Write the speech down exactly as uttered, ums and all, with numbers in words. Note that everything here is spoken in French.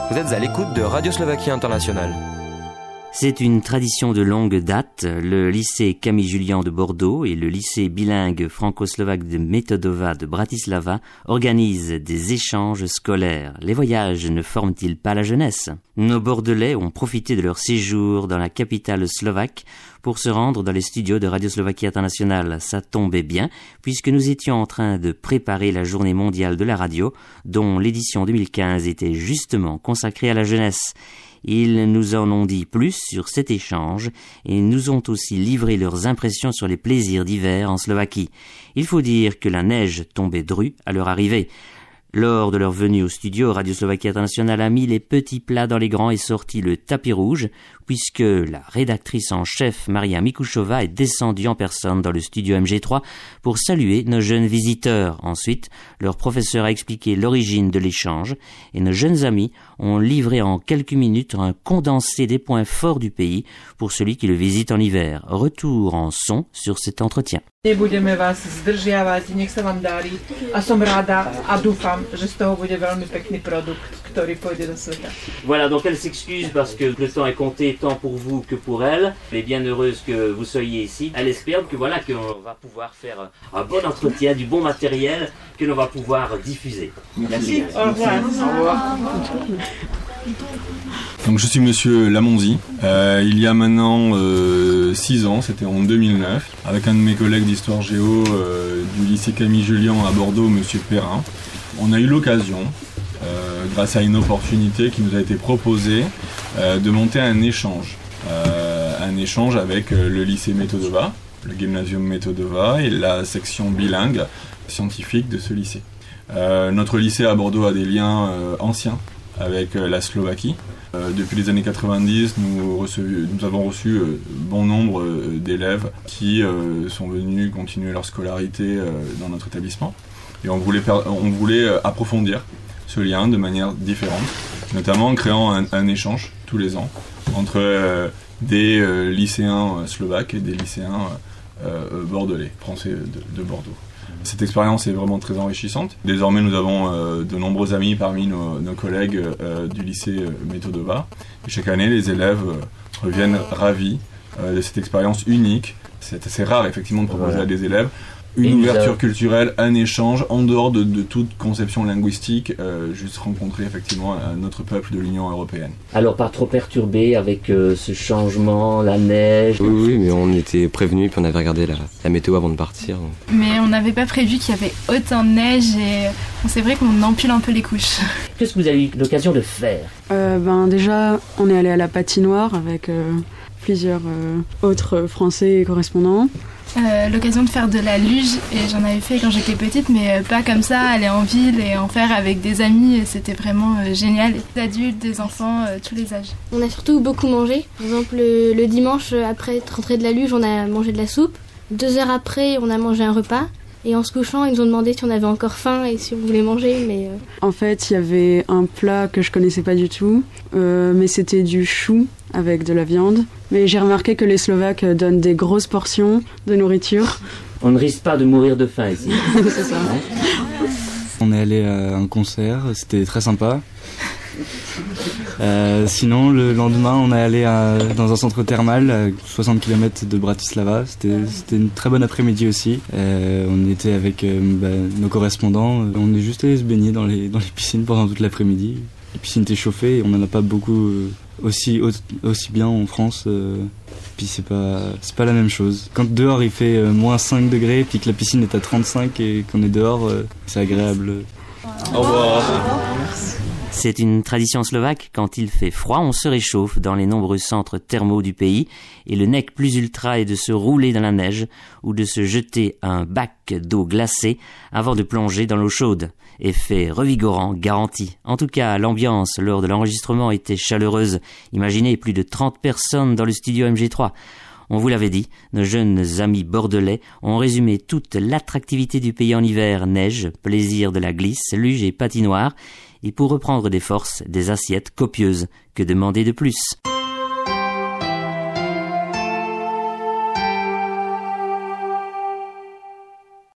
Vous êtes à l'écoute de Radio Slovaquie Internationale. C'est une tradition de longue date. Le lycée Camille Jullian de Bordeaux et le lycée bilingue franco-slovaque de Metodova de Bratislava organisent des échanges scolaires. Les voyages ne forment-ils pas la jeunesse ? Nos Bordelais ont profité de leur séjour dans la capitale slovaque pour se rendre dans les studios de Radio Slovaquie Internationale. Ça tombait bien, puisque nous étions en train de préparer la journée mondiale de la radio, dont l'édition deux mille quinze était justement consacrée à la jeunesse. Ils nous en ont dit plus sur cet échange et nous ont aussi livré leurs impressions sur les plaisirs d'hiver en Slovaquie. Il faut dire que la neige tombait drue à leur arrivée. Lors de leur venue au studio, Radio Slovaquie Internationale a mis les petits plats dans les grands et sorti le tapis rouge, puisque la rédactrice en chef Maria Mikushova est descendue en personne dans le studio M G trois pour saluer nos jeunes visiteurs. Ensuite, leur professeur a expliqué l'origine de l'échange et nos jeunes amis ont livré en quelques minutes un condensé des points forts du pays pour celui qui le visite en hiver. Retour en son sur cet entretien. Nebudeme vás zdržiavať, nech sa vám darí a som rada a dúfam, že z toho bude veľmi pekný produkt, ktorý pôjde do sveta. Voilà, donc elle s'excuse parce que le temps est compté tant pour vous que pour elle. Elle est bien heureuse que vous soyez ici. Elle espère que voilà qu'on va pouvoir faire un bon entretien, du bon matériel que l'on va pouvoir diffuser. Merci. Merci. Au revoir. Au revoir. Donc je suis Monsieur Lamonzi. Euh, il y a maintenant euh, six ans, c'était en deux mille neuf, avec un de mes collègues d'histoire géo euh, du lycée Camille Jullian à Bordeaux, Monsieur Perrin, on a eu l'occasion, euh, grâce à une opportunité qui nous a été proposée, euh, de monter un échange, euh, un échange avec euh, le lycée Metodova, le Gymnasium Metodova et la section bilingue scientifique de ce lycée. Euh, notre lycée à Bordeaux a des liens euh, anciens avec euh, la Slovaquie. Euh, depuis les années quatre-vingt-dix, nous, recev- nous avons reçu euh, bon nombre euh, d'élèves qui euh, sont venus continuer leur scolarité euh, dans notre établissement. Et on voulait, per- on voulait euh, approfondir ce lien de manière différente, notamment en créant un, un échange tous les ans entre euh, des euh, lycéens euh, slovaques et des lycéens euh, euh, bordelais, français de, de Bordeaux. Cette expérience est vraiment très enrichissante. Désormais, nous avons euh, de nombreux amis parmi nos, nos collègues euh, du lycée euh, Metodova. Et chaque année, les élèves euh, reviennent ravis euh, de cette expérience unique. C'est assez rare, effectivement, de proposer à des élèves une Et ouverture a... culturelle, un échange, en dehors de, de toute conception linguistique, euh, juste rencontrer effectivement un autre peuple de l'Union européenne. Alors pas trop perturbé avec euh, ce changement, la neige? Oui, oui, mais on était prévenus, puis on avait regardé la, la météo avant de partir. Mais on n'avait pas prévu qu'il y avait autant de neige et bon, c'est vrai qu'on empile un peu les couches. Qu'est-ce que vous avez eu l'occasion de faire? euh, ben, Déjà, on est allé à la patinoire avec euh, plusieurs euh, autres Français correspondants. Euh, l'occasion de faire de la luge et j'en avais fait quand j'étais petite mais pas comme ça, aller en ville et en faire avec des amis et c'était vraiment euh, génial. Des adultes, des enfants, euh, tous les âges. On a surtout beaucoup mangé. Par exemple le, le dimanche après être rentré de la luge on a mangé de la soupe. Deux heures après on a mangé un repas et en se couchant ils nous ont demandé si on avait encore faim et si on voulait manger mais... Euh... En fait il y avait un plat que je connaissais pas du tout euh, mais c'était du chou avec de la viande. Mais j'ai remarqué que les Slovaques donnent des grosses portions de nourriture. On ne risque pas de mourir de faim ici. C'est ça. On est allé à un concert, c'était très sympa. Euh, sinon, le lendemain, on est allé à, dans un centre thermal à soixante kilomètres de Bratislava. C'était, c'était une très bonne après-midi aussi. Euh, on était avec euh, bah, nos correspondants. On est juste allé se baigner dans les, dans les piscines pendant toute l'après-midi. Les piscines étaient chauffées et on n'en a pas beaucoup euh, aussi, aussi bien en France. Euh, puis c'est pas, c'est pas la même chose. Quand dehors il fait euh, moins cinq degrés puis que la piscine est à trente-cinq et qu'on est dehors, euh, c'est agréable. Au revoir. C'est une tradition slovaque, quand il fait froid, on se réchauffe dans les nombreux centres thermaux du pays et le nec plus ultra est de se rouler dans la neige ou de se jeter un bac d'eau glacée avant de plonger dans l'eau chaude. Effet revigorant garanti. En tout cas, l'ambiance lors de l'enregistrement était chaleureuse. Imaginez plus de trente personnes dans le studio M G trois. On vous l'avait dit, nos jeunes amis bordelais ont résumé toute l'attractivité du pays en hiver, neige, plaisir de la glisse, luge et patinoire, et pour reprendre des forces, des assiettes copieuses. Que demander de plus ?